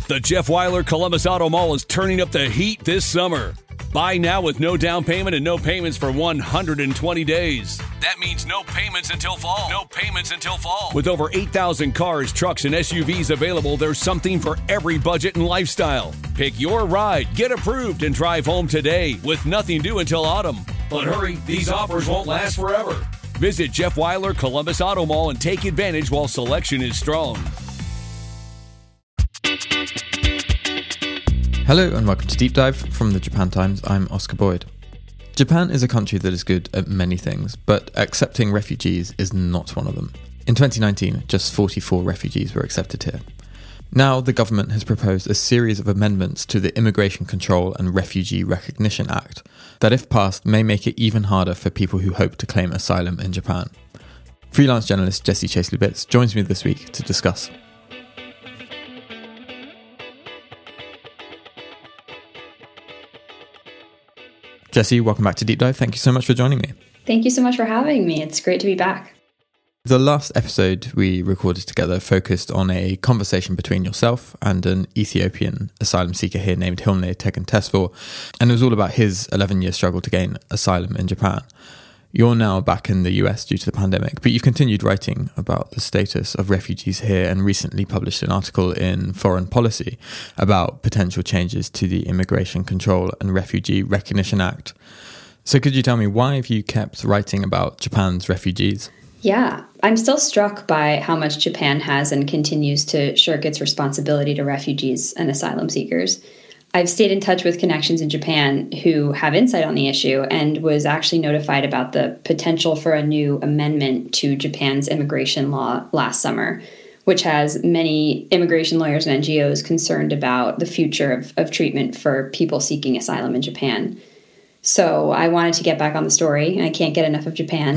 The Jeff Weiler Columbus Auto Mall is turning up the heat this summer. Buy now with no down payment and no payments for 120 days. That means no payments until fall. No payments until fall. With over 8,000 cars, trucks, and SUVs available, there's something for every budget and lifestyle. Pick your ride, get approved, and drive home today with nothing due until autumn. But hurry, these offers won't last forever. Visit Jeff Weiler Columbus Auto Mall and take advantage while selection is strong. Hello and welcome to Deep Dive from the Japan Times. I'm Oscar Boyd. Japan is a country that is good at many things, but accepting refugees is not one of them. In 2019, just 44 refugees were accepted here. Now, the government has proposed a series of amendments to the Immigration Control and Refugee Recognition Act that, if passed, may make it even harder for people who hope to claim asylum in Japan. Freelance journalist Jessie Chase-Lubitz joins me this week to discuss. Jessie, welcome back to Deep Dive. Thank you so much for joining me. Thank you so much for having me. It's great to be back. The last episode we recorded together focused on a conversation between yourself and an Ethiopian asylum seeker here named Hilne Tegentesfor, and it was all about his 11-year struggle to gain asylum in Japan. You're now back in the US due to the pandemic, but you've continued writing about the status of refugees here and recently published an article in Foreign Policy about potential changes to the Immigration Control and Refugee Recognition Act. So could you tell me, why have you kept writing about Japan's refugees? Yeah, I'm still struck by how much Japan has and continues to shirk its responsibility to refugees and asylum seekers. I've stayed in touch with connections in Japan who have insight on the issue and was actually notified about the potential for a new amendment to Japan's immigration law last summer, which has many immigration lawyers and NGOs concerned about the future of treatment for people seeking asylum in Japan. So I wanted to get back on the story. I can't get enough of Japan.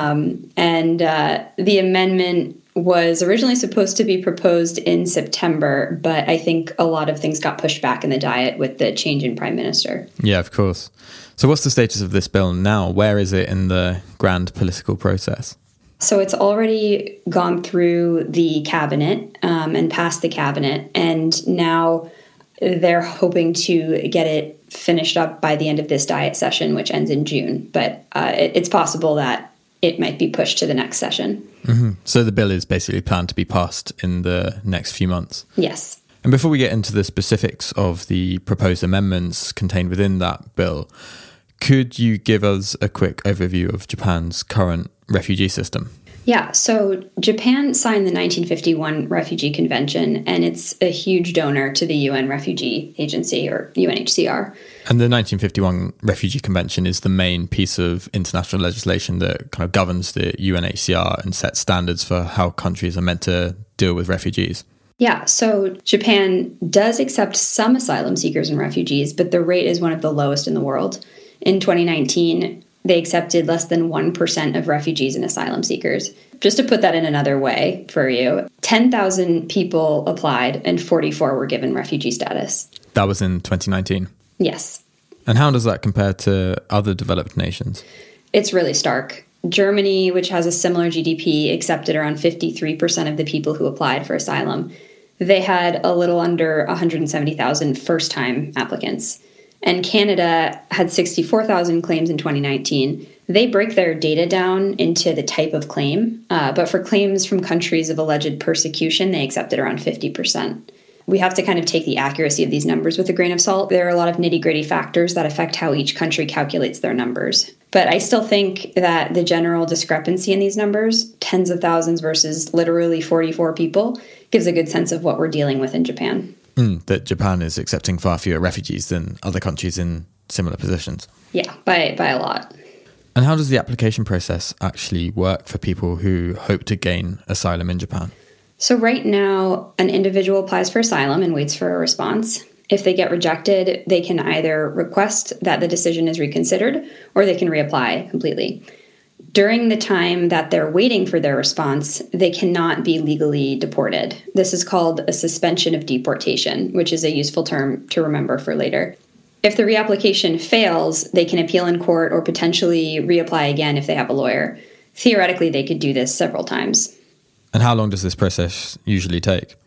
The amendment was originally supposed to be proposed in September, but I think a lot of things got pushed back in the Diet with the change in prime minister. Yeah, of course. So what's the status of this bill now? Where is it in the grand political process? So it's already gone through the cabinet and passed the cabinet, and now they're hoping to get it finished up by the end of this Diet session, which ends in June. But it's possible that it might be pushed to the next session. Mm-hmm. So the bill is basically planned to be passed in the next few months? Yes. And before we get into the specifics of the proposed amendments contained within that bill, could you give us a quick overview of Japan's current refugee system? Yeah, so Japan signed the 1951 Refugee Convention, and it's a huge donor to the UN Refugee Agency, or UNHCR. And the 1951 Refugee Convention is the main piece of international legislation that kind of governs the UNHCR and sets standards for how countries are meant to deal with refugees. Yeah, so Japan does accept some asylum seekers and refugees, but the rate is one of the lowest in the world. In 2019, they accepted less than 1% of refugees and asylum seekers. Just to put that in another way for you, 10,000 people applied and 44 were given refugee status. That was in 2019? Yes. And how does that compare to other developed nations? It's really stark. Germany, which has a similar GDP, accepted around 53% of the people who applied for asylum. They had a little under 170,000 first-time applicants. And Canada had 64,000 claims in 2019. They break their data down into the type of claim, but for claims from countries of alleged persecution, they accepted around 50%. We have to kind of take the accuracy of these numbers with a grain of salt. There are a lot of nitty-gritty factors that affect how each country calculates their numbers. But I still think that the general discrepancy in these numbers, tens of thousands versus literally 44 people, gives a good sense of what we're dealing with in Japan. That Japan is accepting far fewer refugees than other countries in similar positions. Yeah, by a lot. And how does the application process actually work for people who hope to gain asylum in Japan? So right now, an individual applies for asylum and waits for a response. If they get rejected, they can either request that the decision is reconsidered or they can reapply completely. During the time that they're waiting for their response, they cannot be legally deported. This is called a suspension of deportation, which is a useful term to remember for later. If the reapplication fails, they can appeal in court or potentially reapply again if they have a lawyer. Theoretically, they could do this several times. And how long does this process usually take?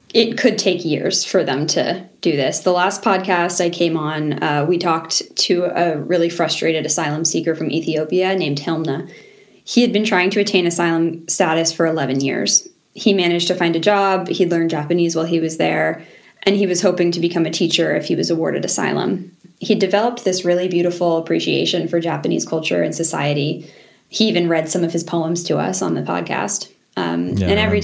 it could take years for them to do this. The last podcast I came on, we talked to a really frustrated asylum seeker from Ethiopia named Hilmna. He had been trying to attain asylum status for 11 years. He managed to find a job, he learned Japanese while he was there, and he was hoping to become a teacher if he was awarded asylum. He developed this really beautiful appreciation for Japanese culture and society. He even read some of his poems to us on the podcast. And every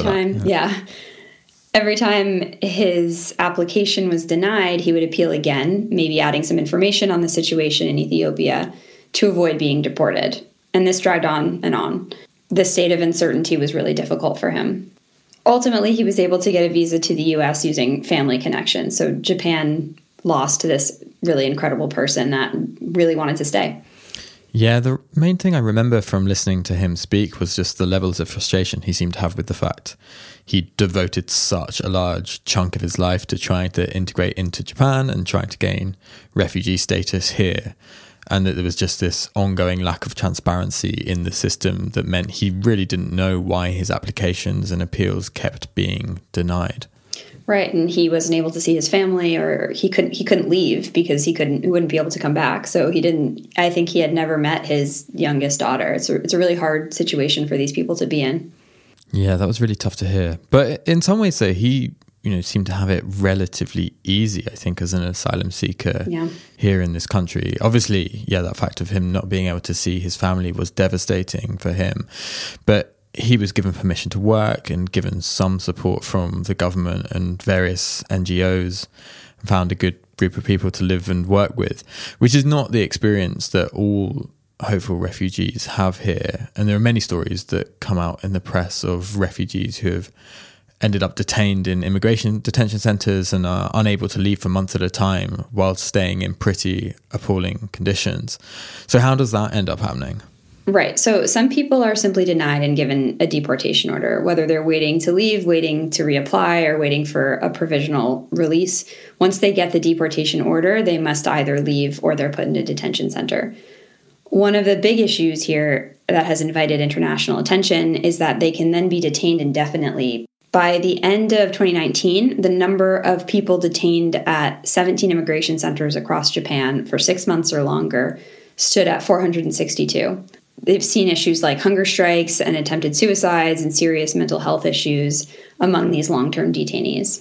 time his application was denied, he would appeal again, maybe adding some information on the situation in Ethiopia to avoid being deported. And this dragged on and on. The state of uncertainty was really difficult for him. Ultimately, he was able to get a visa to the U.S. using family connections. So Japan lost to this really incredible person that really wanted to stay. Yeah, the main thing I remember from listening to him speak was just the levels of frustration he seemed to have with the fact he devoted such a large chunk of his life to trying to integrate into Japan and trying to gain refugee status here. And that there was just this ongoing lack of transparency in the system that meant he really didn't know why his applications and appeals kept being denied. Right, and he wasn't able to see his family, or he couldn't leave because he wouldn't be able to come back. So I think he had never met his youngest daughter. It's a really hard situation for these people to be in. Yeah, that was really tough to hear. But in some ways, though, he seemed to have it relatively easy, I think, as an asylum seeker here in this country. Obviously, that fact of him not being able to see his family was devastating for him. But he was given permission to work and given some support from the government and various NGOs, and found a good group of people to live and work with, which is not the experience that all hopeful refugees have here. And there are many stories that come out in the press of refugees who have ended up detained in immigration detention centres and are unable to leave for months at a time while staying in pretty appalling conditions. So how does that end up happening? Right. So some people are simply denied and given a deportation order, whether they're waiting to leave, waiting to reapply, or waiting for a provisional release. Once they get the deportation order, they must either leave or they're put in a detention center. One of the big issues here that has invited international attention is that they can then be detained indefinitely. By the end of 2019, the number of people detained at 17 immigration centers across Japan for 6 months or longer stood at 462. They've seen issues like hunger strikes and attempted suicides and serious mental health issues among these long-term detainees.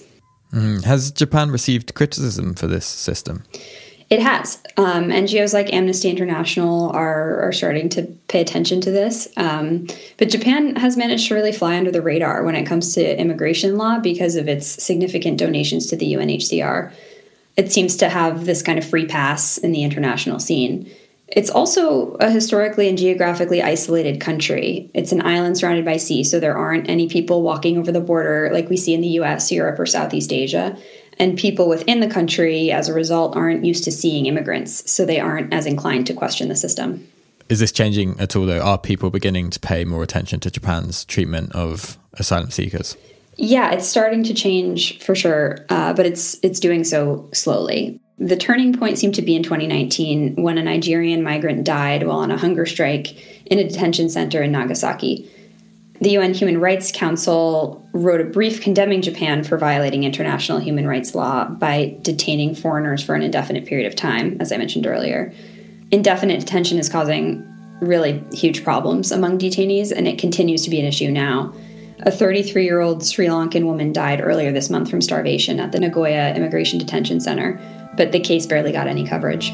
Has Japan received criticism for this system? It has. NGOs like Amnesty International are starting to pay attention to this. But Japan has managed to really fly under the radar when it comes to immigration law because of its significant donations to the UNHCR. It seems to have this kind of free pass in the international scene. It's also a historically and geographically isolated country. It's an island surrounded by sea, so there aren't any people walking over the border like we see in the US, Europe, or Southeast Asia. And people within the country, as a result, aren't used to seeing immigrants, so they aren't as inclined to question the system. Is this changing at all, though? Are people beginning to pay more attention to Japan's treatment of asylum seekers? Yeah, it's starting to change for sure, but it's doing so slowly. The turning point seemed to be in 2019 when a Nigerian migrant died while on a hunger strike in a detention center in Nagasaki. The UN Human Rights Council wrote a brief condemning Japan for violating international human rights law by detaining foreigners for an indefinite period of time, as I mentioned earlier. Indefinite detention is causing really huge problems among detainees, and it continues to be an issue now. A 33-year-old Sri Lankan woman died earlier this month from starvation at the Nagoya Immigration Detention Center, but the case barely got any coverage.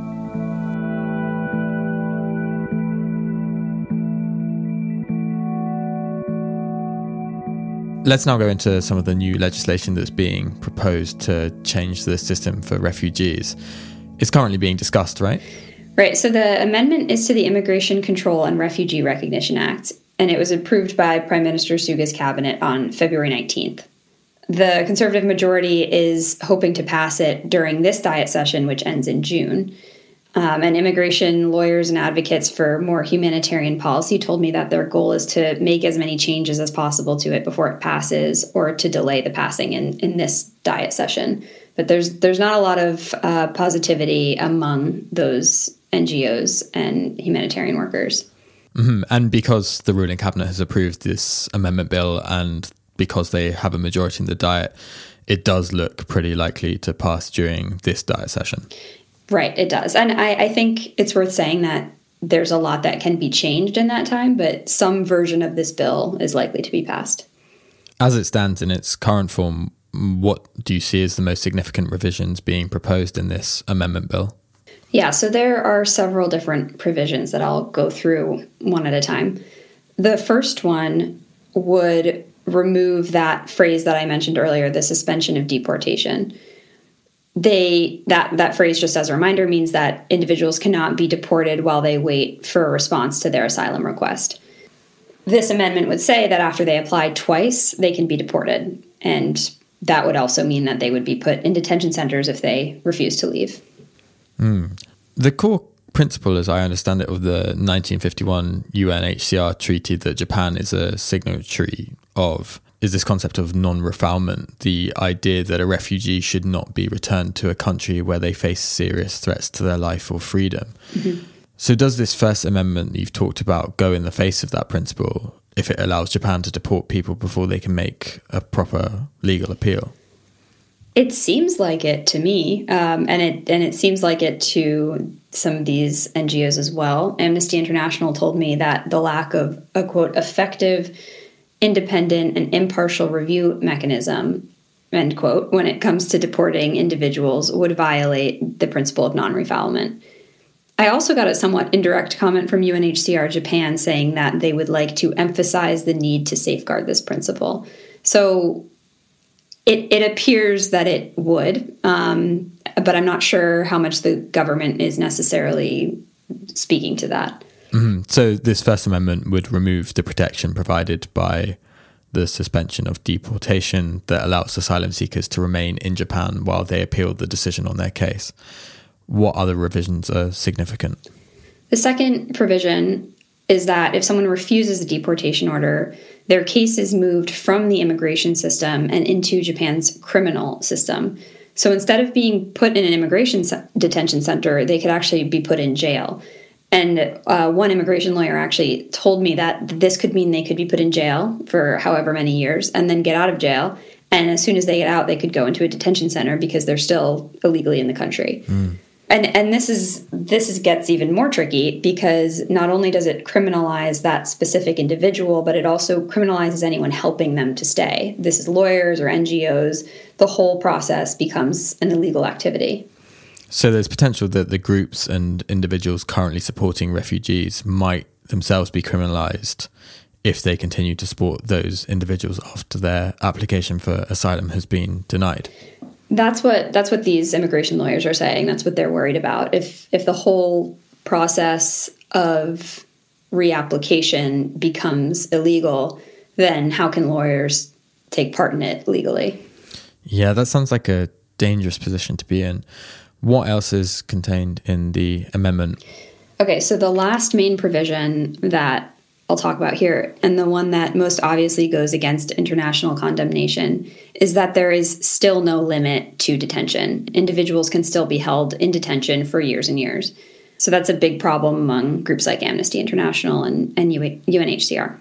Let's now go into some of the new legislation that's being proposed to change the system for refugees. It's currently being discussed, right? Right. So the amendment is to the Immigration Control and Refugee Recognition Act, and it was approved by Prime Minister Suga's cabinet on February 19th. The Conservative majority is hoping to pass it during this Diet session, which ends in June. And immigration lawyers and advocates for more humanitarian policy told me that their goal is to make as many changes as possible to it before it passes, or to delay the passing in this Diet session. But there's not a lot of positivity among those NGOs and humanitarian workers. Mm-hmm. And because the ruling cabinet has approved this amendment bill and because they have a majority in the diet, it does look pretty likely to pass during this diet session. Right, it does. And I think it's worth saying that there's a lot that can be changed in that time, but some version of this bill is likely to be passed. As it stands in its current form, what do you see as the most significant revisions being proposed in this amendment bill? Yeah, so there are several different provisions that I'll go through one at a time. The first one would remove that phrase that I mentioned earlier, the suspension of deportation. That phrase, just as a reminder, means that individuals cannot be deported while they wait for a response to their asylum request. This amendment would say that after they apply twice, they can be deported. And that would also mean that they would be put in detention centers if they refuse to leave. The core principle, as I understand it, of the 1951 UNHCR treaty that Japan is a signatory of is this concept of non-refoulement, the idea that a refugee should not be returned to a country where they face serious threats to their life or freedom. Mm-hmm. So does this First Amendment that you've talked about go in the face of that principle if it allows Japan to deport people before they can make a proper legal appeal? It seems like it to me, and it seems like it to some of these NGOs as well. Amnesty International told me that the lack of a, quote, effective, independent, and impartial review mechanism, end quote, when it comes to deporting individuals would violate the principle of non-refoulement. I also got a somewhat indirect comment from UNHCR Japan saying that they would like to emphasize the need to safeguard this principle. So it appears that it would, but I'm not sure how much the government is necessarily speaking to that. Mm-hmm. So this First Amendment would remove the protection provided by the suspension of deportation that allows asylum seekers to remain in Japan while they appeal the decision on their case. What other revisions are significant? The second provision is that if someone refuses a deportation order, their case is moved from the immigration system and into Japan's criminal system. So instead of being put in an immigration detention center, they could actually be put in jail. And one immigration lawyer actually told me that this could mean they could be put in jail for however many years and then get out of jail. And as soon as they get out, they could go into a detention center because they're still illegally in the country. And this gets even more tricky because not only does it criminalize that specific individual, but it also criminalizes anyone helping them to stay. This is lawyers or NGOs. The whole process becomes an illegal activity. So there's potential that the groups and individuals currently supporting refugees might themselves be criminalized if they continue to support those individuals after their application for asylum has been denied. That's what these immigration lawyers are saying. That's what they're worried about. If the whole process of reapplication becomes illegal, then how can lawyers take part in it legally? Yeah, that sounds like a dangerous position to be in. What else is contained in the amendment? Okay, so the last main provision that I'll talk about here, and the one that most obviously goes against international condemnation, is that there is still no limit to detention. Individuals can still be held in detention for years and years. So that's a big problem among groups like Amnesty International and UNHCR.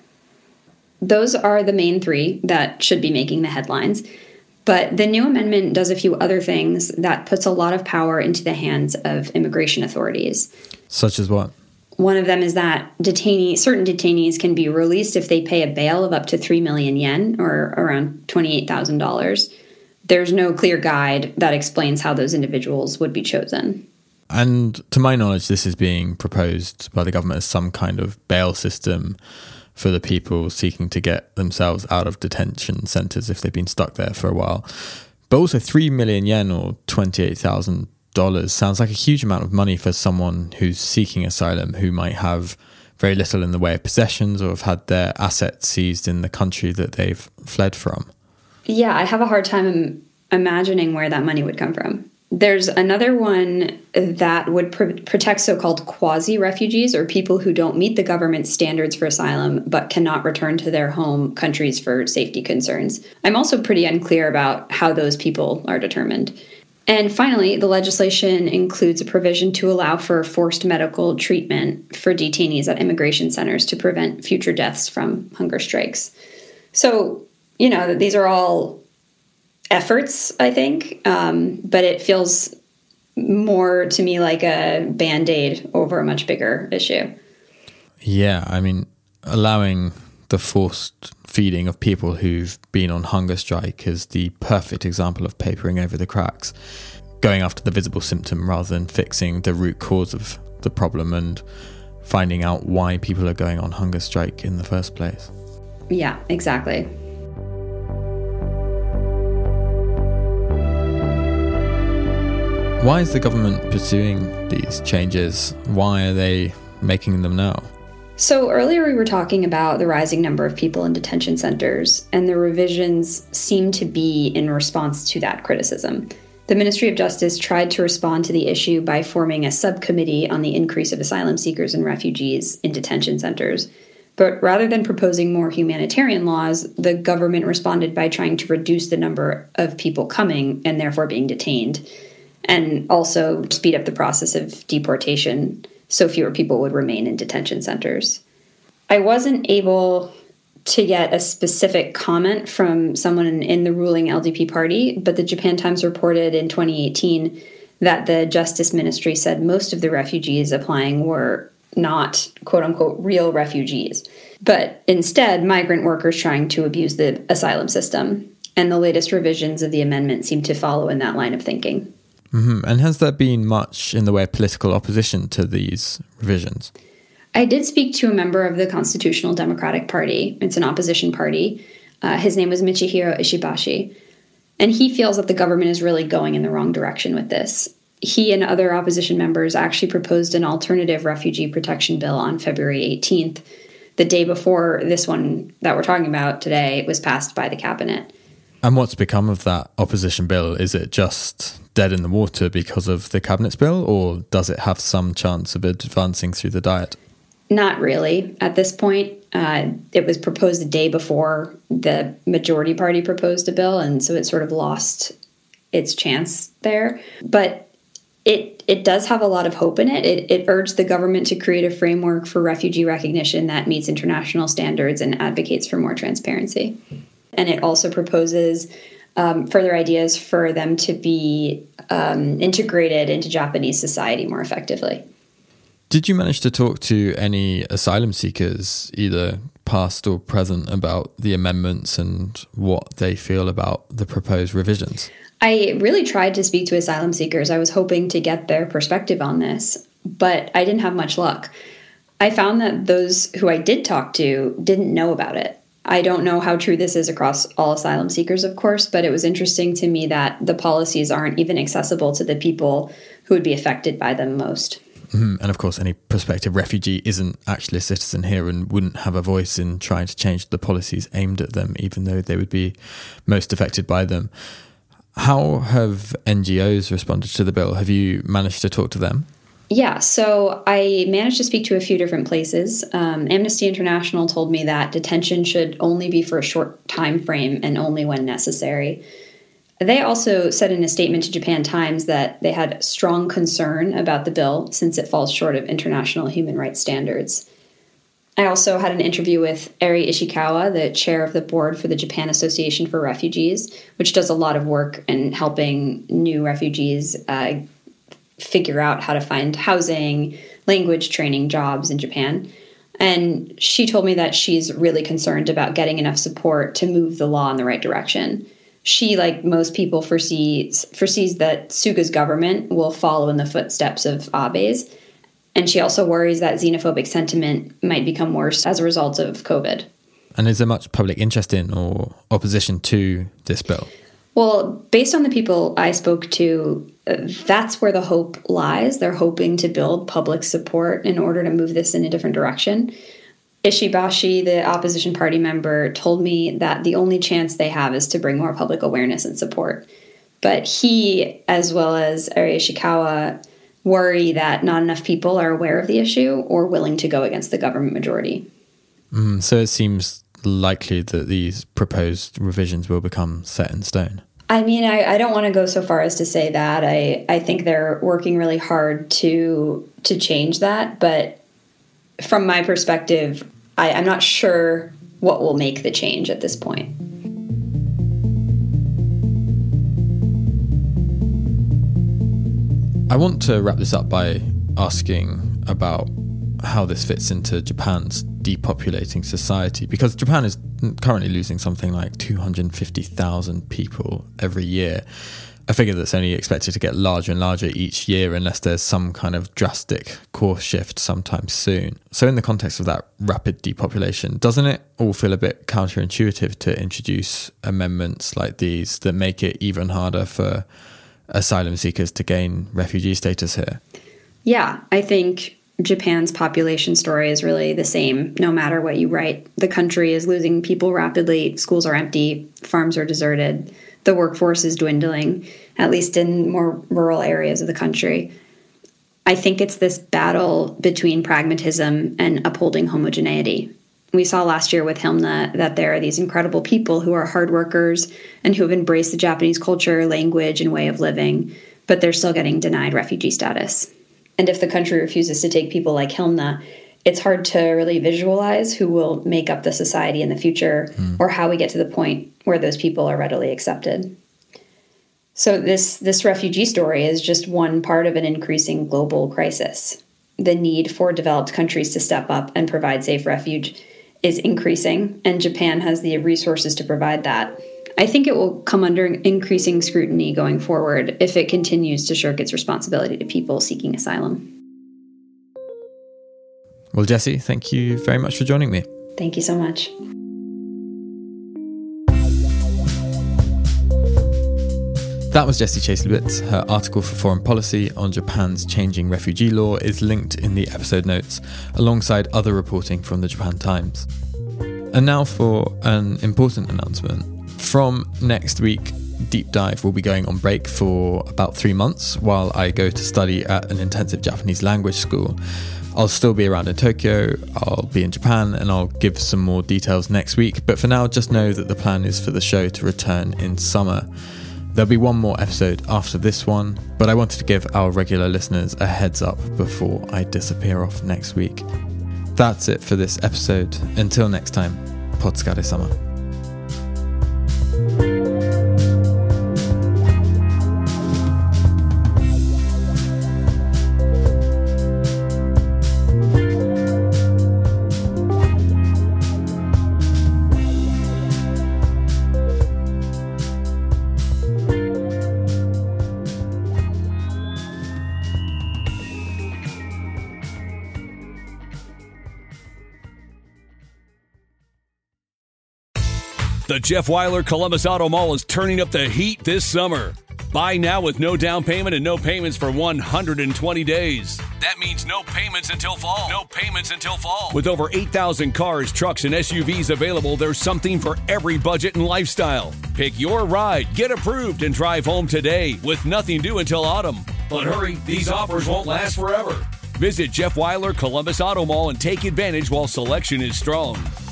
Those are the main three that should be making the headlines. But the new amendment does a few other things that puts a lot of power into the hands of immigration authorities. Such as what? One of them is that certain detainees can be released if they pay a bail of up to 3 million yen, or around $28,000. There's no clear guide that explains how those individuals would be chosen. And to my knowledge, this is being proposed by the government as some kind of bail system for the people seeking to get themselves out of detention centres if they've been stuck there for a while. But also 3 million yen or $28,000 sounds like a huge amount of money for someone who's seeking asylum, who might have very little in the way of possessions or have had their assets seized in the country that they've fled from. Yeah, I have a hard time imagining where that money would come from. There's another one that would protect so-called quasi-refugees, or people who don't meet the government's standards for asylum but cannot return to their home countries for safety concerns. I'm also pretty unclear about how those people are determined. And finally, the legislation includes a provision to allow for forced medical treatment for detainees at immigration centers to prevent future deaths from hunger strikes. So these are all efforts, I think, but it feels more to me like a Band-Aid over a much bigger issue. Yeah, I mean, allowing the forced feeding of people who've been on hunger strike is the perfect example of papering over the cracks, going after the visible symptom rather than fixing the root cause of the problem and finding out why people are going on hunger strike in the first place. Yeah, exactly. Why is the government pursuing these changes? Why are they making them now? So earlier we were talking about the rising number of people in detention centers, and the revisions seem to be in response to that criticism. The Ministry of Justice tried to respond to the issue by forming a subcommittee on the increase of asylum seekers and refugees in detention centers. But rather than proposing more humanitarian laws, the government responded by trying to reduce the number of people coming and therefore being detained, and also speed up the process of deportation so fewer people would remain in detention centers. I wasn't able to get a specific comment from someone in the ruling LDP party, but the Japan Times reported in 2018 that the Justice Ministry said most of the refugees applying were not, quote-unquote, real refugees, but instead migrant workers trying to abuse the asylum system. And the latest revisions of the amendment seem to follow in that line of thinking. Mm-hmm. And has there been much in the way of political opposition to these revisions? I did speak to a member of the Constitutional Democratic Party. It's an opposition party. His name was Michihiro Ishibashi. And he feels that the government is really going in the wrong direction with this. He and other opposition members actually proposed an alternative refugee protection bill on February 18th, the day before this one that we're talking about today was passed by the cabinet. And what's become of that opposition bill? Is it just dead in the water because of the cabinet's bill, or does it have some chance of advancing through the Diet? Not really at this point. It was proposed the day before the majority party proposed a bill, and so it sort of lost its chance there. But it does have a lot of hope in it. It urged the government to create a framework for refugee recognition that meets international standards and advocates for more transparency. And it also proposes further ideas for them to be integrated into Japanese society more effectively. Did you manage to talk to any asylum seekers, either past or present, about the amendments and what they feel about the proposed revisions? I really tried to speak to asylum seekers. I was hoping to get their perspective on this, but I didn't have much luck. I found that those who I did talk to didn't know about it. I don't know how true this is across all asylum seekers, of course, but it was interesting to me that the policies aren't even accessible to the people who would be affected by them most. Mm-hmm. And of course, any prospective refugee isn't actually a citizen here and wouldn't have a voice in trying to change the policies aimed at them, even though they would be most affected by them. How have NGOs responded to the bill? Have you managed to talk to them? Yeah, so I managed to speak to a few different places. Amnesty International told me that detention should only be for a short time frame and only when necessary. They also said in a statement to Japan Times that they had strong concern about the bill since it falls short of international human rights standards. I also had an interview with Eri Ishikawa, the chair of the board for the Japan Association for Refugees, which does a lot of work in helping new refugees figure out how to find housing, language training, jobs in Japan. And she told me that she's really concerned about getting enough support to move the law in the right direction. She, like most people, foresees that Suga's government will follow in the footsteps of Abe's. And she also worries that xenophobic sentiment might become worse as a result of COVID. And is there much public interest in or opposition to this bill? Well, based on the people I spoke to, that's where the hope lies. They're hoping to build public support in order to move this in a different direction. Ishibashi, the opposition party member, told me that the only chance they have is to bring more public awareness and support. But he, as well as Eri Ishikawa, worry that not enough people are aware of the issue or willing to go against the government majority. So it seems likely that these proposed revisions will become set in stone. I mean, I don't want to go so far as to say that. I think they're working really hard to change that. But from my perspective, I'm not sure what will make the change at this point. I want to wrap this up by asking about how this fits into Japan's depopulating society, because Japan is currently losing something like 250,000 people every year, a figure that's only expected to get larger and larger each year unless there's some kind of drastic course shift sometime soon. So in the context of that rapid depopulation, doesn't it all feel a bit counterintuitive to introduce amendments like these that make it even harder for asylum seekers to gain refugee status here? Yeah, I think Japan's population story is really the same no matter what you write. The country is losing people rapidly, schools are empty, farms are deserted, the workforce is dwindling, at least in more rural areas of the country. I think it's this battle between pragmatism and upholding homogeneity. We saw last year with Hilna that there are these incredible people who are hard workers and who have embraced the Japanese culture, language, and way of living, but they're still getting denied refugee status. And if the country refuses to take people like Hilna, it's hard to really visualize who will make up the society in the future or how we get to the point where those people are readily accepted. So this refugee story is just one part of an increasing global crisis. The need for developed countries to step up and provide safe refuge is increasing, and Japan has the resources to provide that. I think it will come under increasing scrutiny going forward if it continues to shirk its responsibility to people seeking asylum. Well, Jessie, thank you very much for joining me. Thank you so much. That was Jessie Chase-Lewitz. Her article for Foreign Policy on Japan's changing refugee law is linked in the episode notes, alongside other reporting from the Japan Times. And now for an important announcement. From next week, Deep Dive will be going on break for about 3 months while I go to study at an intensive Japanese language school. I'll still be around in Tokyo, I'll be in Japan, and I'll give some more details next week. But for now, just know that the plan is for the show to return in summer. There'll be one more episode after this one, but I wanted to give our regular listeners a heads up before I disappear off next week. That's it for this episode. Until next time, Potsukare-sama. The Jeff Weiler Columbus Auto Mall is turning up the heat this summer. Buy now with no down payment and no payments for 120 days. That means no payments until fall. No payments until fall. With over 8,000 cars, trucks, and SUVs available, there's something for every budget and lifestyle. Pick your ride, get approved, and drive home today with nothing due until autumn. But hurry, these offers won't last forever. Visit Jeff Weiler Columbus Auto Mall and take advantage while selection is strong.